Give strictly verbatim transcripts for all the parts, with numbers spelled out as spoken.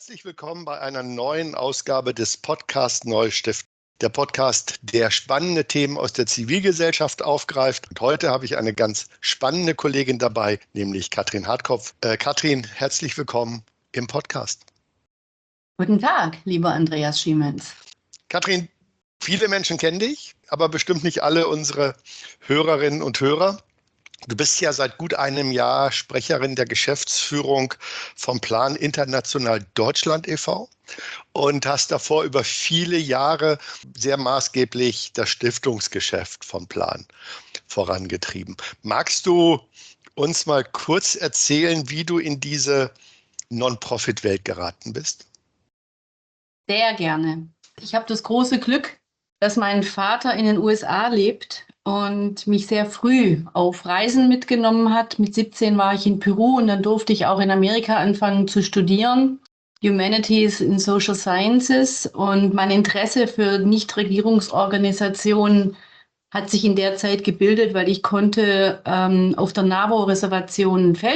Herzlich willkommen bei einer neuen Ausgabe des Podcast Neustift. Der Podcast, der spannende Themen aus der Zivilgesellschaft aufgreift. Und heute habe ich eine ganz spannende Kollegin dabei, nämlich Katrin Hartkopf. Äh, Katrin, herzlich willkommen im Podcast. Guten Tag, lieber Andreas Schiemens. Katrin, viele Menschen kennen dich, aber bestimmt nicht alle unsere Hörerinnen und Hörer. Du bist ja seit gut einem Jahr Sprecherin der Geschäftsführung vom Plan International Deutschland e V und hast davor über viele Jahre sehr maßgeblich das Stiftungsgeschäft vom Plan vorangetrieben. Magst du uns mal kurz erzählen, wie du in diese Non-Profit-Welt geraten bist? Sehr gerne. Ich habe das große Glück, dass mein Vater in den U S A lebt und mich sehr früh auf Reisen mitgenommen hat. Mit siebzehn war ich in Peru und dann durfte ich auch in Amerika anfangen zu studieren. Humanities in Social Sciences, und mein Interesse für Nichtregierungsorganisationen hat sich in der Zeit gebildet, weil ich konnte ähm, auf der NAVO-Reservation ein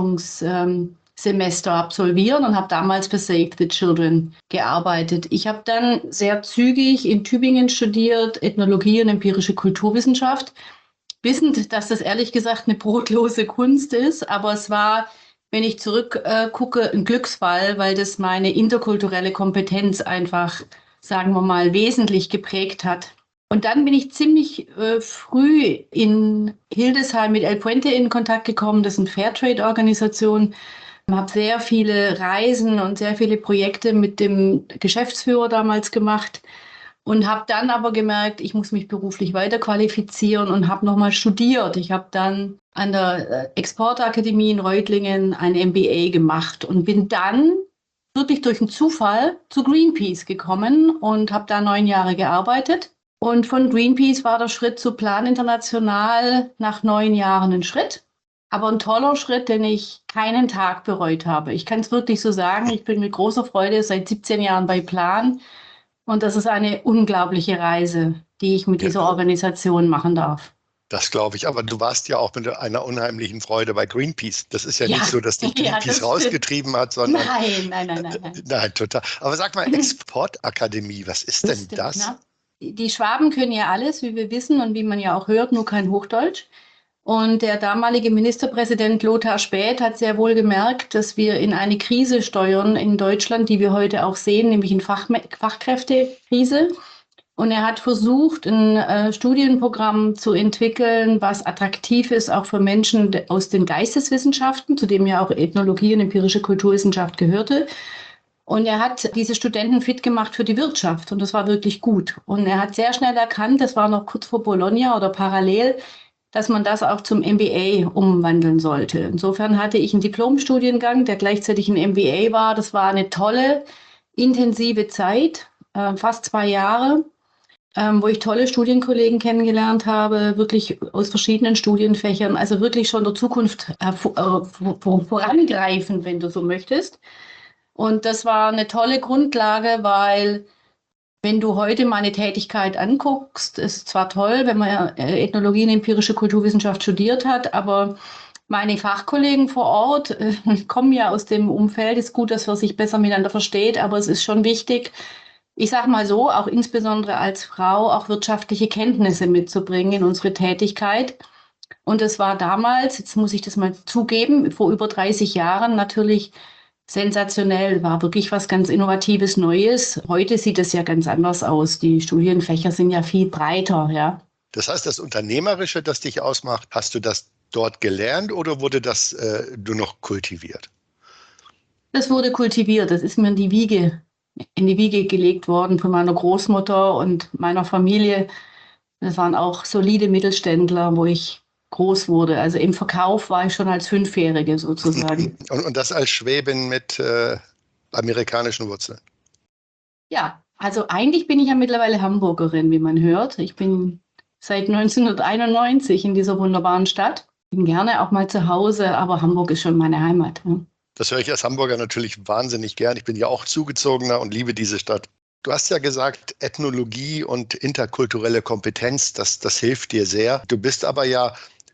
Feldforschungssemester ähm, absolvieren und habe damals für Save the Children gearbeitet. Ich habe dann sehr zügig in Tübingen studiert, Ethnologie und empirische Kulturwissenschaft, wissend, dass das ehrlich gesagt eine brotlose Kunst ist, aber es war, wenn ich zurückgucke, äh, ein Glücksfall, weil das meine interkulturelle Kompetenz einfach, sagen wir mal, wesentlich geprägt hat. Und dann bin ich ziemlich äh, früh in Hildesheim mit El Puente in Kontakt gekommen. Das ist eine Fairtrade-Organisation. Ich habe sehr viele Reisen und sehr viele Projekte mit dem Geschäftsführer damals gemacht und habe dann aber gemerkt, ich muss mich beruflich weiterqualifizieren und habe nochmal studiert. Ich habe dann an der Exportakademie in Reutlingen ein M B A gemacht und bin dann wirklich durch einen Zufall zu Greenpeace gekommen und habe da neun Jahre gearbeitet. Und von Greenpeace war der Schritt zu Plan International nach neun Jahren ein Schritt. Aber ein toller Schritt, den ich keinen Tag bereut habe. Ich kann es wirklich so sagen, ich bin mit großer Freude seit siebzehn Jahren bei Plan. Und das ist eine unglaubliche Reise, die ich mit dieser Organisation machen darf. Das glaube ich, aber du warst ja auch mit einer unheimlichen Freude bei Greenpeace. Das ist ja, ja nicht so, dass dich Greenpeace ja, rausgetrieben hat, sondern... Nein, nein, nein, nein, nein. Nein, total. Aber sag mal, Exportakademie, was ist denn Stimmt, das? Ne? Die Schwaben können ja alles, wie wir wissen und wie man ja auch hört, nur kein Hochdeutsch. Und der damalige Ministerpräsident Lothar Späth hat sehr wohl gemerkt, dass wir in eine Krise steuern in Deutschland, die wir heute auch sehen, nämlich eine Fach Fachkräftekrise. Und er hat versucht, ein äh, Studienprogramm zu entwickeln, was attraktiv ist, auch für Menschen aus den Geisteswissenschaften, zu dem ja auch Ethnologie und empirische Kulturwissenschaft gehörte. Und er hat diese Studenten fit gemacht für die Wirtschaft und das war wirklich gut. Und er hat sehr schnell erkannt, das war noch kurz vor Bologna oder parallel, dass man das auch zum M B A umwandeln sollte. Insofern hatte ich einen Diplomstudiengang, der gleichzeitig ein M B A war. Das war eine tolle, intensive Zeit, äh, fast zwei Jahre, ähm, wo ich tolle Studienkollegen kennengelernt habe, wirklich aus verschiedenen Studienfächern, also wirklich schon der Zukunft äh, vorangreifen, wenn du so möchtest. Und das war eine tolle Grundlage, weil wenn du heute meine Tätigkeit anguckst, ist zwar toll, wenn man Ethnologie und empirische Kulturwissenschaft studiert hat, aber meine Fachkollegen vor Ort äh, kommen ja aus dem Umfeld. Ist gut, dass man sich besser miteinander versteht, aber es ist schon wichtig, ich sage mal so, auch insbesondere als Frau, auch wirtschaftliche Kenntnisse mitzubringen in unsere Tätigkeit. Und es war damals, jetzt muss ich das mal zugeben, vor über dreißig Jahren natürlich sensationell, war wirklich was ganz Innovatives, Neues. Heute sieht es ja ganz anders aus. Die Studienfächer sind ja viel breiter, ja. Das heißt, das Unternehmerische, das dich ausmacht, hast du das dort gelernt oder wurde das äh, nur noch kultiviert? Das wurde kultiviert. Das ist mir in die Wiege, in die Wiege gelegt worden von meiner Großmutter und meiner Familie. Das waren auch solide Mittelständler, wo ich groß wurde. Also im Verkauf war ich schon als Fünfjährige sozusagen. Und, und das als Schwäbin mit äh, amerikanischen Wurzeln? Ja, also eigentlich bin ich ja mittlerweile Hamburgerin, wie man hört. Ich bin seit neunzehnhunderteinundneunzig in dieser wunderbaren Stadt. Bin gerne auch mal zu Hause, aber Hamburg ist schon meine Heimat. Ja. Das höre ich als Hamburger natürlich wahnsinnig gern. Ich bin ja auch Zugezogener und liebe diese Stadt. Du hast ja gesagt, Ethnologie und interkulturelle Kompetenz, das, das hilft dir sehr. Du bist aber ja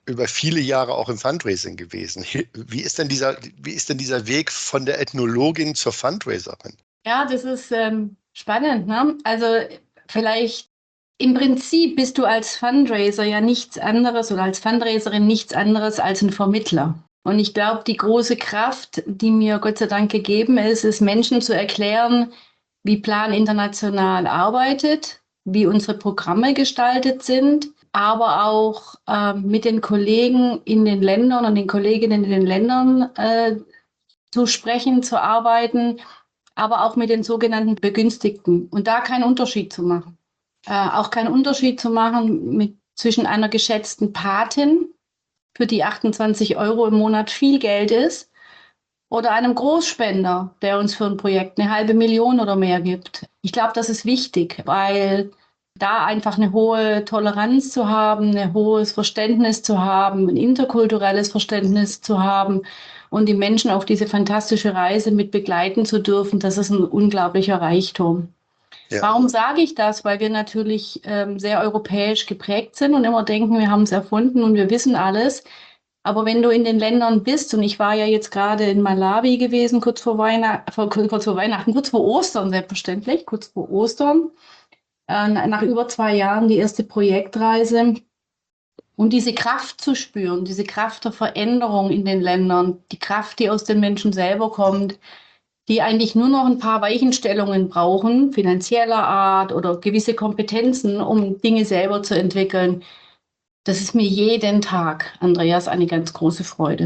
über viele Jahre auch im Fundraising gewesen. Wie ist denn dieser, wie ist denn dieser Weg von der Ethnologin zur Fundraiserin? Ja, das ist ähm, spannend, ne? Also vielleicht im Prinzip bist du als Fundraiser ja nichts anderes oder als Fundraiserin nichts anderes als ein Vermittler. Und ich glaube, die große Kraft, die mir Gott sei Dank gegeben ist, ist Menschen zu erklären, wie Plan International arbeitet, wie unsere Programme gestaltet sind, aber auch äh, mit den Kollegen in den Ländern und den Kolleginnen in den Ländern äh, zu sprechen, zu arbeiten, aber auch mit den sogenannten Begünstigten und da keinen Unterschied zu machen. Äh, auch keinen Unterschied zu machen mit, zwischen einer geschätzten Patin, für die achtundzwanzig Euro im Monat viel Geld ist, oder einem Großspender, der uns für ein Projekt eine halbe Million oder mehr gibt. Ich glaube, das ist wichtig, weil da einfach eine hohe Toleranz zu haben, ein hohes Verständnis zu haben, ein interkulturelles Verständnis zu haben und die Menschen auf diese fantastische Reise mit begleiten zu dürfen, das ist ein unglaublicher Reichtum. Ja. Warum sage ich das? Weil wir natürlich ähm, sehr europäisch geprägt sind und immer denken, wir haben es erfunden und wir wissen alles. Aber wenn du in den Ländern bist, und ich war ja jetzt gerade in Malawi gewesen, kurz vor, Weihnacht, kurz vor Weihnachten, kurz vor Ostern selbstverständlich, kurz vor Ostern, äh, nach über zwei Jahren die erste Projektreise. Und diese Kraft zu spüren, diese Kraft der Veränderung in den Ländern, die Kraft, die aus den Menschen selber kommt, die eigentlich nur noch ein paar Weichenstellungen brauchen, finanzieller Art oder gewisse Kompetenzen, um Dinge selber zu entwickeln. Das ist mir jeden Tag, Andreas, eine ganz große Freude.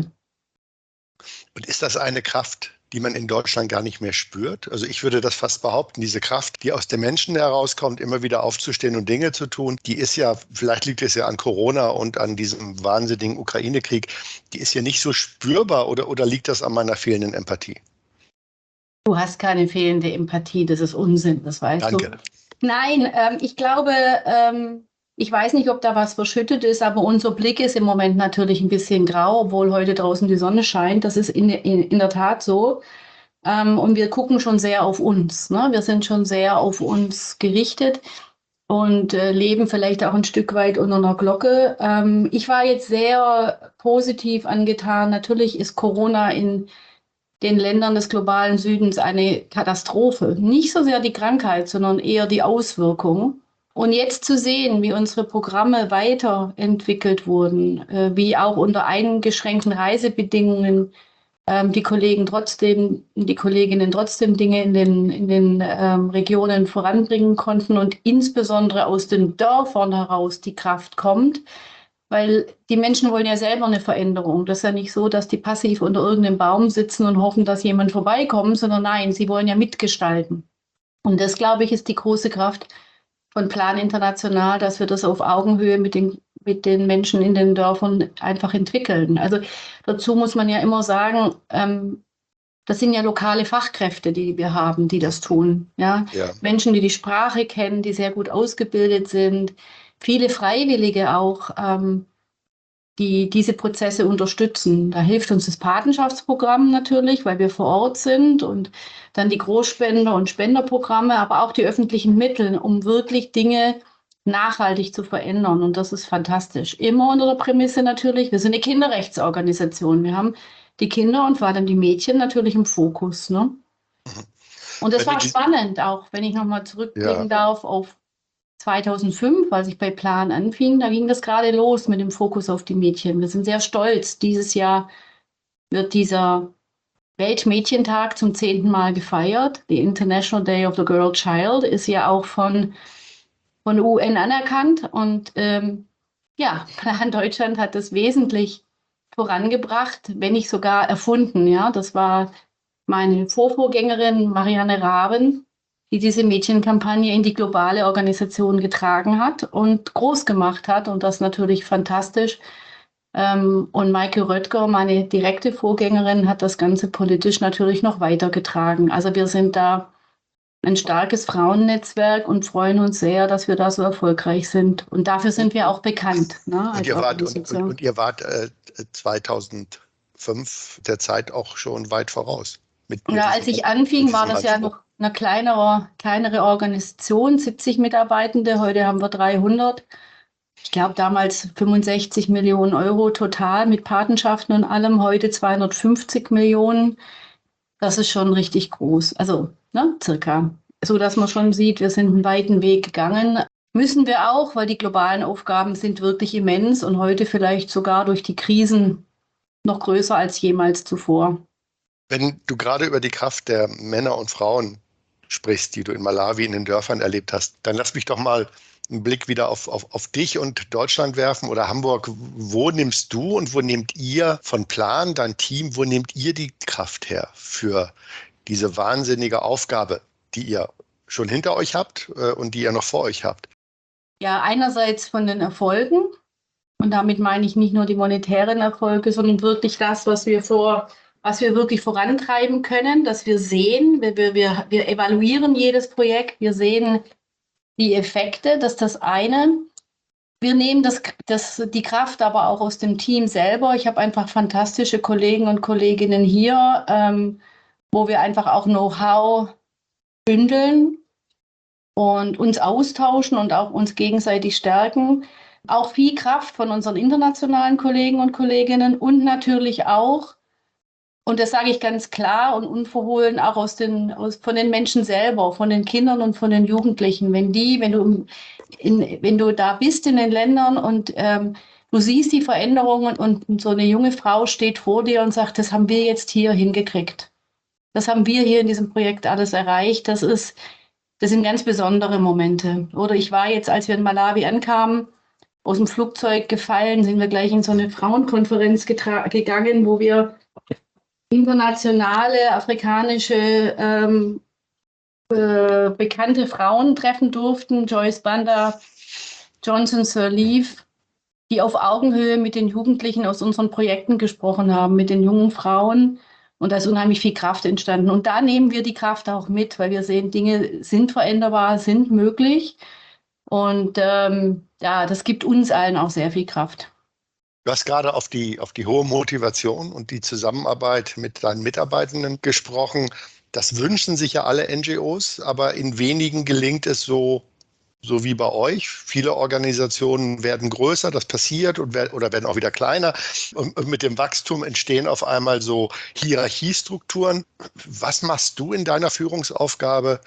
Und ist das eine Kraft, die man in Deutschland gar nicht mehr spürt? Also ich würde das fast behaupten, diese Kraft, die aus den Menschen herauskommt, immer wieder aufzustehen und Dinge zu tun, die ist ja, vielleicht liegt es ja an Corona und an diesem wahnsinnigen Ukraine-Krieg, die ist ja nicht so spürbar, oder, oder liegt das an meiner fehlenden Empathie? Du hast keine fehlende Empathie, das ist Unsinn, das weißt Danke. du. Nein, ähm, ich glaube, ähm, ich weiß nicht, ob da was verschüttet ist, aber unser Blick ist im Moment natürlich ein bisschen grau, obwohl heute draußen die Sonne scheint. Das ist in, in, in der Tat so. Ähm, und wir gucken schon sehr auf uns, ne? Wir sind schon sehr auf uns gerichtet und äh, leben vielleicht auch ein Stück weit unter einer Glocke. Ähm, ich war jetzt sehr positiv angetan. Natürlich ist Corona in den Ländern des globalen Südens eine Katastrophe. Nicht so sehr die Krankheit, sondern eher die Auswirkungen. Und jetzt zu sehen, wie unsere Programme weiterentwickelt wurden, äh, wie auch unter eingeschränkten Reisebedingungen ähm, die Kollegen trotzdem, die Kolleginnen trotzdem Dinge in den, in den ähm, Regionen voranbringen konnten und insbesondere aus den Dörfern heraus die Kraft kommt. Weil die Menschen wollen ja selber eine Veränderung. Das ist ja nicht so, dass die passiv unter irgendeinem Baum sitzen und hoffen, dass jemand vorbeikommt, sondern nein, sie wollen ja mitgestalten. Und das, glaube ich, ist die große Kraft von Plan International, dass wir das auf Augenhöhe mit den, mit den Menschen in den Dörfern einfach entwickeln. Also dazu muss man ja immer sagen, ähm, das sind ja lokale Fachkräfte, die wir haben, die das tun. Ja? Ja. Menschen, die die Sprache kennen, die sehr gut ausgebildet sind, viele Freiwillige auch, ähm, die diese Prozesse unterstützen. Da hilft uns das Patenschaftsprogramm natürlich, weil wir vor Ort sind, und dann die Großspender- und Spenderprogramme, aber auch die öffentlichen Mittel, um wirklich Dinge nachhaltig zu verändern. Und das ist fantastisch. Immer unter der Prämisse natürlich, wir sind eine Kinderrechtsorganisation. Wir haben die Kinder und vor allem die Mädchen natürlich im Fokus. Ne? Und das war spannend, auch wenn ich nochmal zurückblicken ja. darf auf zweitausendfünf, als ich bei Plan anfing, da ging das gerade los mit dem Fokus auf die Mädchen. Wir sind sehr stolz. Dieses Jahr wird dieser Weltmädchentag zum zehnten Mal gefeiert. The International Day of the Girl Child ist ja auch von, von U N anerkannt. Und ähm, ja, Plan Deutschland hat das wesentlich vorangebracht, wenn nicht sogar erfunden. Ja, das war meine Vorvorgängerin Marianne Raben, die diese Mädchenkampagne in die globale Organisation getragen hat und groß gemacht hat, und das natürlich fantastisch. Ähm, und Maike Röttger, meine direkte Vorgängerin, hat das Ganze politisch natürlich noch weitergetragen. Also wir sind da ein starkes Frauennetzwerk und freuen uns sehr, dass wir da so erfolgreich sind. Und dafür sind wir auch bekannt. Ne, und, ihr wart, und, und, und ihr wart äh, zweitausendfünf der Zeit auch schon weit voraus. Mit, mit ja, als ich anfing, war das ja noch eine kleinere, kleinere Organisation, siebzig Mitarbeitende. Heute haben wir dreihundert. ich glaube damals fünfundsechzig Millionen Euro total mit Patenschaften und allem, heute zweihundertfünfzig Millionen. Das ist schon richtig groß. Also, ne, circa. So dass man schon sieht, wir sind einen weiten Weg gegangen. Müssen wir auch, weil die globalen Aufgaben sind wirklich immens und heute vielleicht sogar durch die Krisen noch größer als jemals zuvor. Wenn du gerade über die Kraft der Männer und Frauen sprichst, die du in Malawi in den Dörfern erlebt hast, dann lass mich doch mal einen Blick wieder auf, auf, auf dich und Deutschland werfen oder Hamburg. Wo nimmst du und wo nehmt ihr von Plan, dein Team, wo nehmt ihr die Kraft her für diese wahnsinnige Aufgabe, die ihr schon hinter euch habt äh, und die ihr noch vor euch habt? Ja, einerseits von den Erfolgen. Und damit meine ich nicht nur die monetären Erfolge, sondern wirklich das, was wir vor, was wir wirklich vorantreiben können, dass wir sehen, wir, wir, wir evaluieren jedes Projekt, wir sehen die Effekte, das ist das eine. Wir nehmen das, das, die Kraft aber auch aus dem Team selber. Ich habe einfach fantastische Kollegen und Kolleginnen hier, ähm, wo wir einfach auch Know-how bündeln und uns austauschen und auch uns gegenseitig stärken. Auch viel Kraft von unseren internationalen Kollegen und Kolleginnen und natürlich auch, und das sage ich ganz klar und unverhohlen, auch aus den, aus, von den Menschen selber, von den Kindern und von den Jugendlichen. Wenn die, wenn du, in, wenn du da bist in den Ländern und ähm, du siehst die Veränderungen und so eine junge Frau steht vor dir und sagt, das haben wir jetzt hier hingekriegt. Das haben wir hier in diesem Projekt alles erreicht. Das ist, das sind ganz besondere Momente. Oder ich war jetzt, als wir in Malawi ankamen, aus dem Flugzeug gefallen, sind wir gleich in so eine Frauenkonferenz gegangen, wo wir internationale, afrikanische, ähm, äh, bekannte Frauen treffen durften. Joyce Banda, Johnson Sirleaf, die auf Augenhöhe mit den Jugendlichen aus unseren Projekten gesprochen haben, mit den jungen Frauen. Und da ist unheimlich viel Kraft entstanden. Und da nehmen wir die Kraft auch mit, weil wir sehen, Dinge sind veränderbar, sind möglich. Und ähm, ja, das gibt uns allen auch sehr viel Kraft. Du hast gerade auf die, auf die hohe Motivation und die Zusammenarbeit mit deinen Mitarbeitenden gesprochen. Das wünschen sich ja alle N G Os, aber in wenigen gelingt es so, so wie bei euch. Viele Organisationen werden größer, das passiert und werden, oder werden auch wieder kleiner. Und mit dem Wachstum entstehen auf einmal so Hierarchiestrukturen. Was machst du in deiner Führungsaufgabe,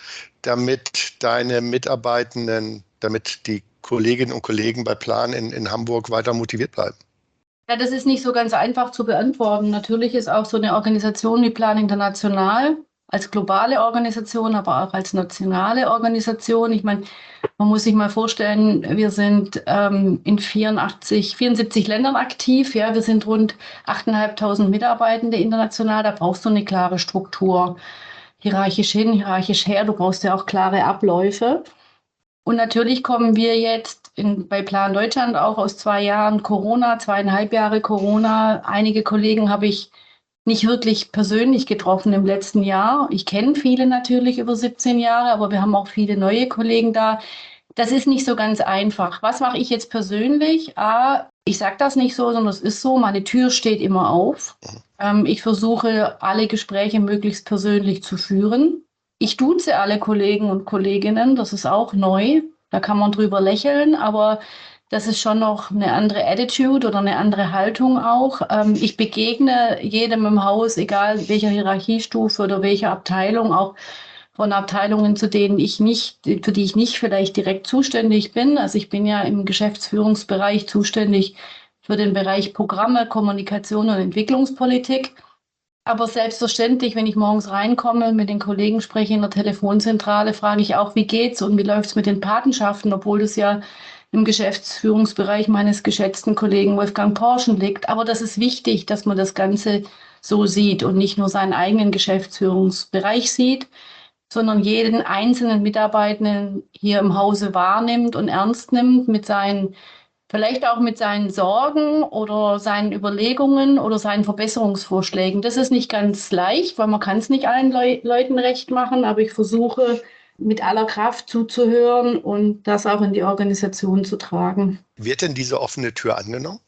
damit deine Mitarbeitenden, damit die Kolleginnen und Kollegen bei Plan in, in Hamburg weiter motiviert bleiben? Ja, das ist nicht so ganz einfach zu beantworten. Natürlich ist auch so eine Organisation wie Plan International als globale Organisation, aber auch als nationale Organisation. Ich meine, man muss sich mal vorstellen, wir sind ähm, in vierundachtzig, vierundsiebzig Ländern aktiv. Ja, wir sind rund achttausendfünfhundert Mitarbeitende international. Da brauchst du eine klare Struktur. Hierarchisch hin, hierarchisch her. Du brauchst ja auch klare Abläufe. Und natürlich kommen wir jetzt in, bei Plan Deutschland auch aus zwei Jahren Corona, zweieinhalb Jahre Corona. Einige Kollegen habe ich nicht wirklich persönlich getroffen im letzten Jahr. Ich kenne viele natürlich über siebzehn Jahre, aber wir haben auch viele neue Kollegen da. Das ist nicht so ganz einfach. Was mache ich jetzt persönlich? A, ich sage das nicht so, sondern es ist so, meine Tür steht immer auf. Ähm, ich versuche, alle Gespräche möglichst persönlich zu führen. Ich duze alle Kollegen und Kolleginnen, das ist auch neu. Da kann man drüber lächeln, aber das ist schon noch eine andere Attitude oder eine andere Haltung auch. Ähm, ich begegne jedem im Haus, egal welcher Hierarchiestufe oder welcher Abteilung, auch von Abteilungen, zu denen ich nicht, für die ich nicht vielleicht direkt zuständig bin. Also ich bin ja im Geschäftsführungsbereich zuständig für den Bereich Programme, Kommunikation und Entwicklungspolitik. Aber selbstverständlich, wenn ich morgens reinkomme, mit den Kollegen spreche in der Telefonzentrale, frage ich auch, wie geht's und wie läuft's mit den Patenschaften, obwohl das ja im Geschäftsführungsbereich meines geschätzten Kollegen Wolfgang Porschen liegt. Aber das ist wichtig, dass man das Ganze so sieht und nicht nur seinen eigenen Geschäftsführungsbereich sieht, sondern jeden einzelnen Mitarbeitenden hier im Hause wahrnimmt und ernst nimmt mit seinen, vielleicht auch mit seinen Sorgen oder seinen Überlegungen oder seinen Verbesserungsvorschlägen. Das ist nicht ganz leicht, weil man kann es nicht allen Leu- Leuten recht machen, aber ich versuche mit aller Kraft zuzuhören und das auch in die Organisation zu tragen. Wird denn diese offene Tür angenommen?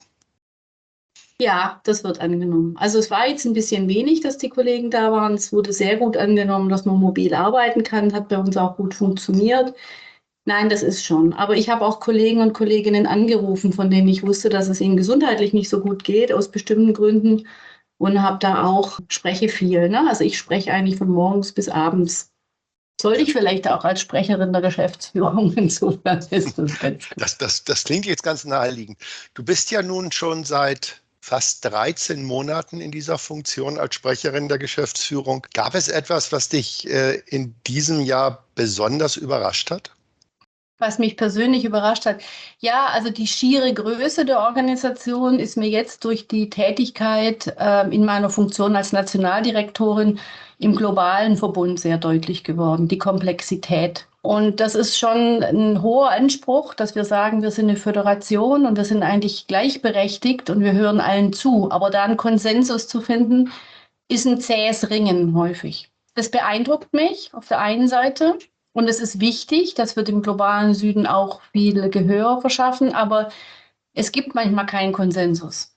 Ja, das wird angenommen. Also es war jetzt ein bisschen wenig, dass die Kollegen da waren. Es wurde sehr gut angenommen, dass man mobil arbeiten kann. Hat bei uns auch gut funktioniert. Nein, das ist schon. Aber ich habe auch Kollegen und Kolleginnen angerufen, von denen ich wusste, dass es ihnen gesundheitlich nicht so gut geht, aus bestimmten Gründen. Und habe da auch, spreche viel. Ne? Also ich spreche eigentlich von morgens bis abends. Sollte Ja. ich vielleicht auch als Sprecherin der Geschäftsführung, insofern ist das ganz gut. Das, das, das klingt jetzt ganz naheliegend. Du bist ja nun schon seit fast dreizehn Monaten in dieser Funktion als Sprecherin der Geschäftsführung. Gab es etwas, was dich äh, in diesem Jahr besonders überrascht hat? Was mich persönlich überrascht hat. Ja, also die schiere Größe der Organisation ist mir jetzt durch die Tätigkeit äh, in meiner Funktion als Nationaldirektorin im globalen Verbund sehr deutlich geworden, die Komplexität. Und das ist schon ein hoher Anspruch, dass wir sagen, wir sind eine Föderation und wir sind eigentlich gleichberechtigt und wir hören allen zu. Aber da einen Konsensus zu finden, ist ein zähes Ringen häufig. Das beeindruckt mich auf der einen Seite. Und es ist wichtig, dass wir dem globalen Süden auch viel Gehör verschaffen, aber es gibt manchmal keinen Konsensus.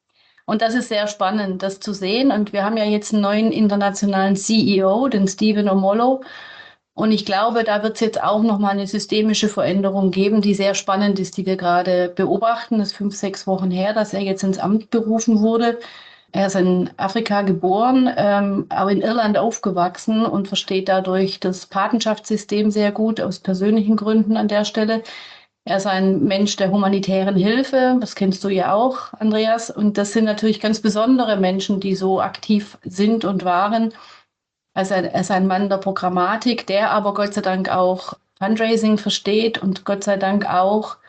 Und das ist sehr spannend, das zu sehen. Und wir haben ja jetzt einen neuen internationalen C E O, den Stephen Omolo. Und ich glaube, da wird es jetzt auch nochmal eine systemische Veränderung geben, die sehr spannend ist, die wir gerade beobachten. Das ist fünf, sechs Wochen her, dass er jetzt ins Amt berufen wurde. Er ist in Afrika geboren, ähm, aber in Irland aufgewachsen und versteht dadurch das Patenschaftssystem sehr gut, aus persönlichen Gründen an der Stelle. Er ist ein Mensch der humanitären Hilfe, das kennst du ja auch, Andreas. Und das sind natürlich ganz besondere Menschen, die so aktiv sind und waren. Also er ist ein Mann der Programmatik, der aber Gott sei Dank auch Fundraising versteht und Gott sei Dank auch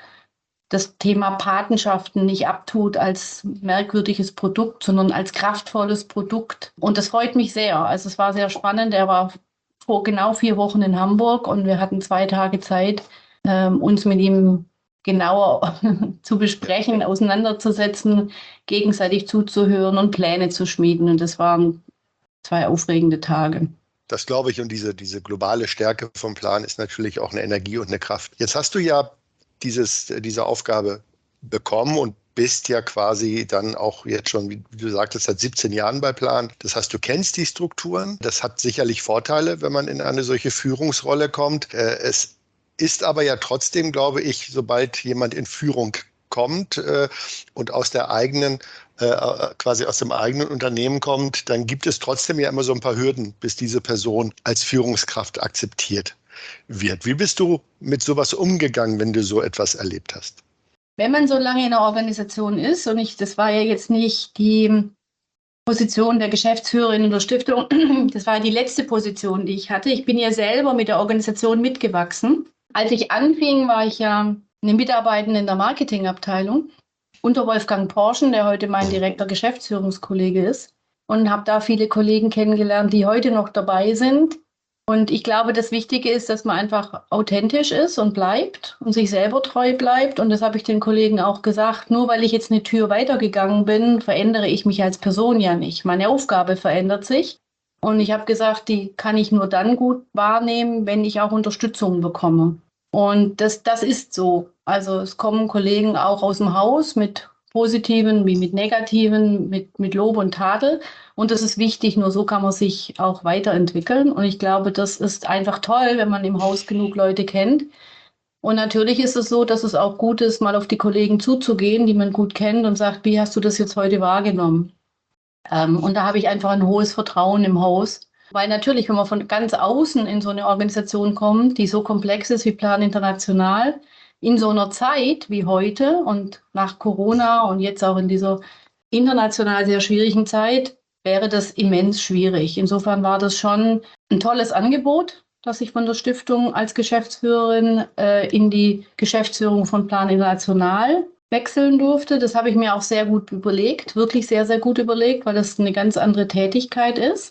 das Thema Patenschaften nicht abtut als merkwürdiges Produkt, sondern als kraftvolles Produkt. Und das freut mich sehr. Also es war sehr spannend. Er war vor genau vier Wochen in Hamburg und wir hatten zwei Tage Zeit, ähm, uns mit ihm genauer zu besprechen, auseinanderzusetzen, gegenseitig zuzuhören und Pläne zu schmieden. Und das waren zwei aufregende Tage. Das glaube ich, und diese, diese globale Stärke vom Plan ist natürlich auch eine Energie und eine Kraft. Jetzt hast du ja dieses, diese Aufgabe bekommen und bist ja quasi dann auch jetzt schon, wie du sagtest, seit siebzehn Jahren bei Plan. Das heißt, du kennst die Strukturen. Das hat sicherlich Vorteile, wenn man in eine solche Führungsrolle kommt. Es ist aber ja trotzdem, glaube ich, sobald jemand in Führung kommt äh, und aus der eigenen, äh, quasi aus dem eigenen Unternehmen kommt, dann gibt es trotzdem ja immer so ein paar Hürden, bis diese Person als Führungskraft akzeptiert wird. Wie bist du mit sowas umgegangen, wenn du so etwas erlebt hast? Wenn man so lange in einer Organisation ist, und ich, das war ja jetzt nicht die Position der Geschäftsführerin in der Stiftung, das war die letzte Position, die ich hatte. Ich bin ja selber mit der Organisation mitgewachsen. Als ich anfing, war ich ja eine Mitarbeitende in der Marketingabteilung unter Wolfgang Porschen, der heute mein direkter Geschäftsführungskollege ist, und habe da viele Kollegen kennengelernt, die heute noch dabei sind. Und ich glaube, das Wichtige ist, dass man einfach authentisch ist und bleibt und sich selber treu bleibt. Und das habe ich den Kollegen auch gesagt. Nur weil ich jetzt eine Tür weitergegangen bin, verändere ich mich als Person ja nicht. Meine Aufgabe verändert sich. Und ich habe gesagt, die kann ich nur dann gut wahrnehmen, wenn ich auch Unterstützung bekomme. Und das, das ist so. Also es kommen Kollegen auch aus dem Haus mit positiven wie mit negativen, mit, mit Lob und Tadel. Und das ist wichtig, nur so kann man sich auch weiterentwickeln. Und ich glaube, das ist einfach toll, wenn man im Haus genug Leute kennt. Und natürlich ist es so, dass es auch gut ist, mal auf die Kollegen zuzugehen, die man gut kennt und sagt, wie hast du das jetzt heute wahrgenommen? Ähm, und da habe ich einfach ein hohes Vertrauen im Haus. Weil natürlich, wenn man von ganz außen in so eine Organisation kommt, die so komplex ist wie Plan International, in so einer Zeit wie heute und nach Corona und jetzt auch in dieser international sehr schwierigen Zeit, wäre das immens schwierig. Insofern war das schon ein tolles Angebot, dass ich von der Stiftung als Geschäftsführerin äh, in die Geschäftsführung von Plan International wechseln durfte. Das habe ich mir auch sehr gut überlegt, wirklich sehr, sehr gut überlegt, weil das eine ganz andere Tätigkeit ist.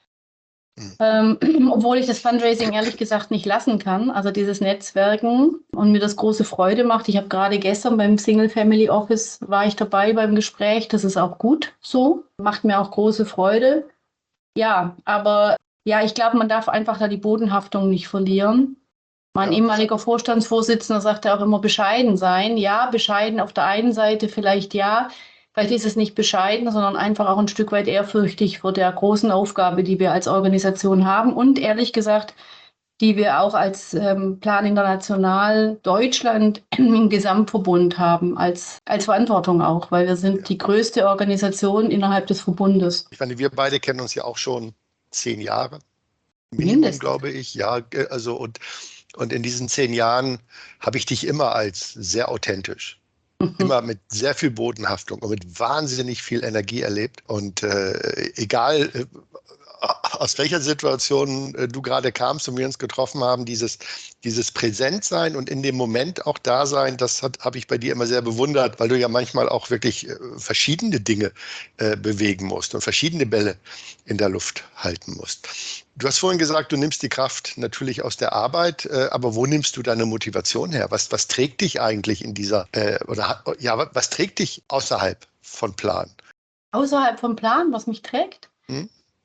Ähm, obwohl ich das Fundraising ehrlich gesagt nicht lassen kann, also dieses Netzwerken und mir das große Freude macht. Ich habe gerade gestern beim Single Family Office war ich dabei beim Gespräch. Das ist auch gut so, macht mir auch große Freude. Ja, aber ja, ich glaube, man darf einfach da die Bodenhaftung nicht verlieren. Mein ja. ehemaliger Vorstandsvorsitzender sagte auch immer bescheiden sein. Ja, bescheiden auf der einen Seite vielleicht ja. Vielleicht ist es nicht bescheiden, sondern einfach auch ein Stück weit ehrfürchtig vor der großen Aufgabe, die wir als Organisation haben. Und ehrlich gesagt, die wir auch als ähm, Plan International Deutschland im Gesamtverbund haben, als, als Verantwortung auch, weil wir sind Ja. die größte Organisation innerhalb des Verbundes. Ich meine, wir beide kennen uns ja auch schon zehn Jahre. Minimum, Mindestens. glaube ich. Ja, also und, und in diesen zehn Jahren habe ich dich immer als sehr authentisch, immer mit sehr viel Bodenhaftung und mit wahnsinnig viel Energie erlebt. Und äh, egal, äh, aus welcher Situation äh, du gerade kamst und wir uns getroffen haben, dieses, dieses Präsentsein und in dem Moment auch da sein, das habe ich bei dir immer sehr bewundert, weil du ja manchmal auch wirklich äh, verschiedene Dinge äh, bewegen musst und verschiedene Bälle in der Luft halten musst. Du hast vorhin gesagt, du nimmst die Kraft natürlich aus der Arbeit, äh, aber wo nimmst du deine Motivation her? Was, was trägt dich eigentlich in dieser, äh, oder ja, was trägt dich außerhalb von Plan? Außerhalb vom Plan, was mich trägt? Hm?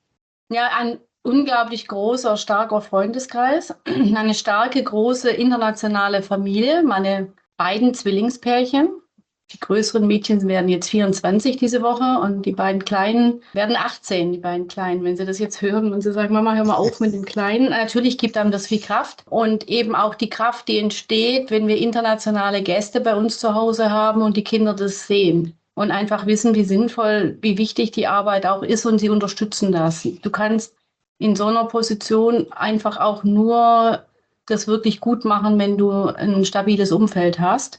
Ja, ein unglaublich großer, starker Freundeskreis, eine starke, große internationale Familie, meine beiden Zwillingspärchen. Die größeren Mädchen werden jetzt vierundzwanzig diese Woche und die beiden Kleinen werden achtzehn, die beiden Kleinen. Wenn sie das jetzt hören und sie sagen, Mama, hör mal auf mit dem Kleinen. Natürlich gibt einem das viel Kraft und eben auch die Kraft, die entsteht, wenn wir internationale Gäste bei uns zu Hause haben und die Kinder das sehen. Und einfach wissen, wie sinnvoll, wie wichtig die Arbeit auch ist und sie unterstützen das. Du kannst in so einer Position einfach auch nur das wirklich gut machen, wenn du ein stabiles Umfeld hast.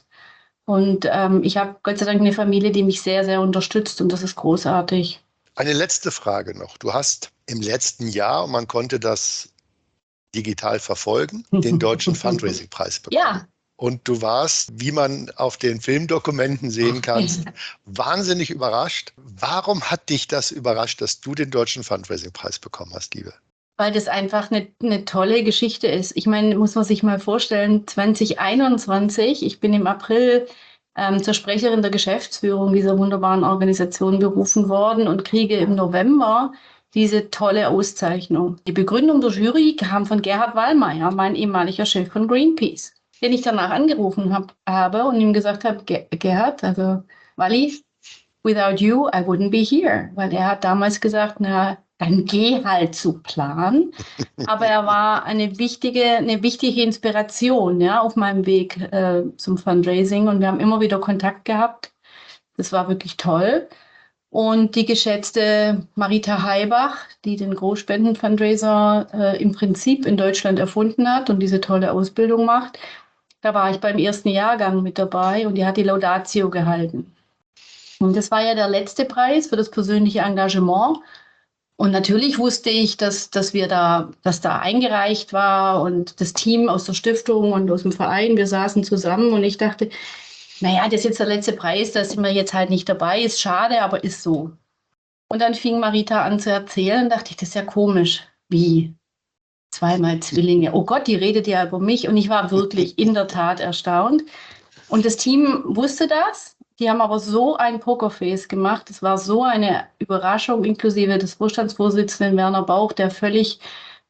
Und ähm, ich habe Gott sei Dank eine Familie, die mich sehr, sehr unterstützt und das ist großartig. Eine letzte Frage noch. Du hast im letzten Jahr, und man konnte das digital verfolgen, den Deutschen Fundraising-Preis bekommen. Ja. Und du warst, wie man auf den Filmdokumenten sehen kannst, wahnsinnig überrascht. Warum hat dich das überrascht, dass du den Deutschen Fundraising-Preis bekommen hast, Liebe? Weil das einfach eine, eine tolle Geschichte ist. Ich meine, muss man sich mal vorstellen, zwanzig einundzwanzig, ich bin im April ähm, zur Sprecherin der Geschäftsführung dieser wunderbaren Organisation berufen worden und kriege im November diese tolle Auszeichnung. Die Begründung der Jury kam von Gerhard Wallmeier, mein ehemaliger Chef von Greenpeace, den ich danach angerufen hab, habe und ihm gesagt habe, Gerhard, also Walli, without you, I wouldn't be here. Weil er hat damals gesagt, na, dann geh halt zu Plan. Aber er war eine wichtige, eine wichtige Inspiration, ja, auf meinem Weg äh, zum Fundraising. Und wir haben immer wieder Kontakt gehabt. Das war wirklich toll. Und die geschätzte Marita Haibach, die den Großspenden-Fundraiser äh, im Prinzip in Deutschland erfunden hat und diese tolle Ausbildung macht, da war ich beim ersten Jahrgang mit dabei und die hat die Laudatio gehalten. Und das war ja der letzte Preis für das persönliche Engagement. Und natürlich wusste ich, dass, dass wir da, dass da eingereicht war und das Team aus der Stiftung und aus dem Verein, wir saßen zusammen und ich dachte, naja, das ist jetzt der letzte Preis, da sind wir jetzt halt nicht dabei, ist schade, aber ist so. Und dann fing Marita an zu erzählen, dachte ich, das ist ja komisch. Wie? Zweimal Zwillinge. Oh Gott, die redet ja über mich. Und ich war wirklich in der Tat erstaunt. Und das Team wusste das. Die haben aber so ein Pokerface gemacht. Es war so eine Überraschung, inklusive des Vorstandsvorsitzenden Werner Bauch, der völlig,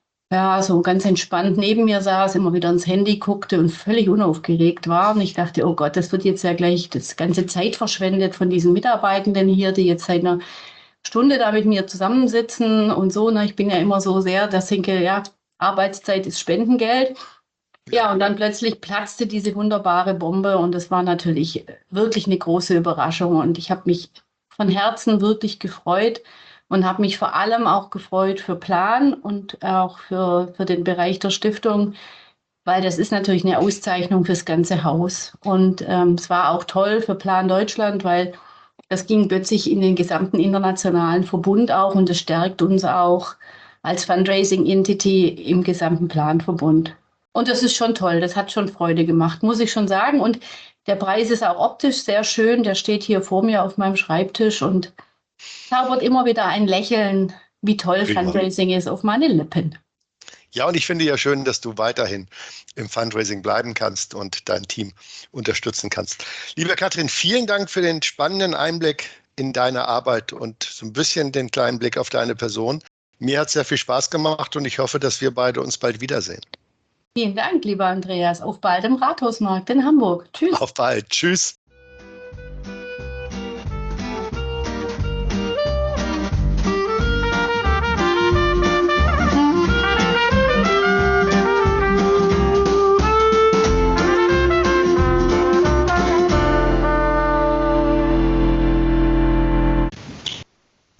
ja, so ganz entspannt neben mir saß, immer wieder ins Handy guckte und völlig unaufgeregt war. Und ich dachte, oh Gott, das wird jetzt ja gleich das ganze Zeit verschwendet von diesen Mitarbeitenden hier, die jetzt seit einer Stunde da mit mir zusammensitzen und so. Ne? Ich bin ja immer so sehr, dass ich denke, ja, Arbeitszeit ist Spendengeld. Ja, und dann plötzlich platzte diese wunderbare Bombe und es war natürlich wirklich eine große Überraschung und ich habe mich von Herzen wirklich gefreut und habe mich vor allem auch gefreut für Plan und auch für, für den Bereich der Stiftung, weil das ist natürlich eine Auszeichnung fürs ganze Haus. Und ähm, es war auch toll für Plan Deutschland, weil das ging plötzlich in den gesamten internationalen Verbund auch und es stärkt uns auch als Fundraising-Entity im gesamten Planverbund. Und das ist schon toll, das hat schon Freude gemacht, muss ich schon sagen. Und der Preis ist auch optisch sehr schön, der steht hier vor mir auf meinem Schreibtisch und zaubert immer wieder ein Lächeln, wie toll Prima. Fundraising ist, auf meine Lippen. Ja, und ich finde ja schön, dass du weiterhin im Fundraising bleiben kannst und dein Team unterstützen kannst. Liebe Katrin, vielen Dank für den spannenden Einblick in deine Arbeit und so ein bisschen den kleinen Blick auf deine Person. Mir hat es sehr viel Spaß gemacht und ich hoffe, dass wir beide uns bald wiedersehen. Vielen Dank, lieber Andreas. Auf bald im Rathausmarkt in Hamburg. Tschüss. Auf bald. Tschüss.